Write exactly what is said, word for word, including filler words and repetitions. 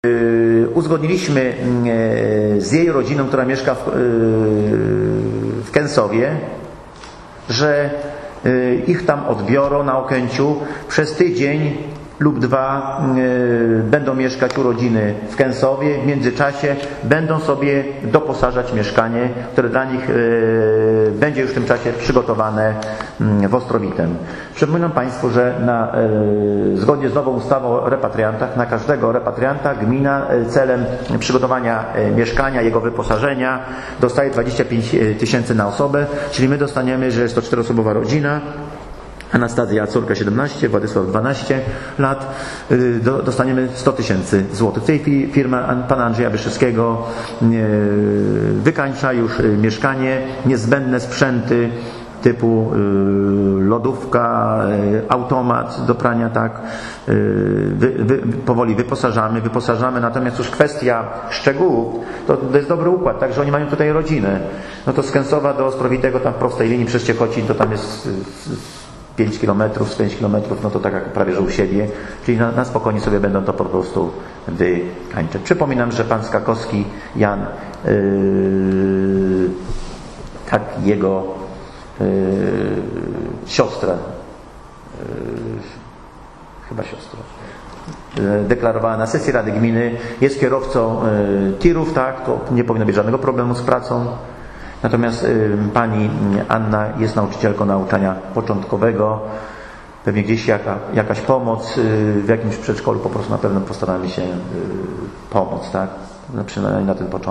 Uzgodniliśmy z jej rodziną, która mieszka w, w Kęsowie, że ich tam odbiorą na Okęciu. Przez tydzień lub dwa będą mieszkać u rodziny w Kęsowie. W międzyczasie będą sobie doposażać mieszkanie, które dla nich będzie już w tym czasie przygotowane w Ostrowitem. Przypominam Państwu, że na, zgodnie z nową ustawą o repatriantach, na każdego repatrianta gmina celem przygotowania mieszkania, jego wyposażenia dostaje dwadzieścia pięć tysięcy na osobę, czyli my dostaniemy, że jest to czteroosobowa rodzina. Anastazja, córka siedemnaście, Władysław dwanaście lat, dostaniemy sto tysięcy złotych. W tej chwili firma pana Andrzeja Wyszewskiego wykańcza już mieszkanie, niezbędne sprzęty typu lodówka, automat do prania, tak, wy, wy, powoli wyposażamy, wyposażamy, natomiast już kwestia szczegółów, to, to jest dobry układ, tak, że oni mają tutaj rodzinę. No to z Kęsowa do Ostrowitego, tam w prostej linii przez Ciechocin, to tam jest pięć kilometrów, z pięć kilometrów, no to tak jak prawie że u siebie, czyli na, na spokojnie sobie będą to po prostu wykańczać. Przypominam, że pan Skakowski Jan, yy, tak jego yy, siostra, yy, chyba siostra, yy, deklarowała na sesji Rady Gminy, jest kierowcą yy, tirów, tak, to nie powinno być żadnego problemu z pracą. Natomiast y, pani Anna jest nauczycielką nauczania początkowego. Pewnie gdzieś jaka, jakaś pomoc y, w jakimś przedszkolu, po prostu na pewno postaramy się y, pomóc, tak? No, przynajmniej na ten początek.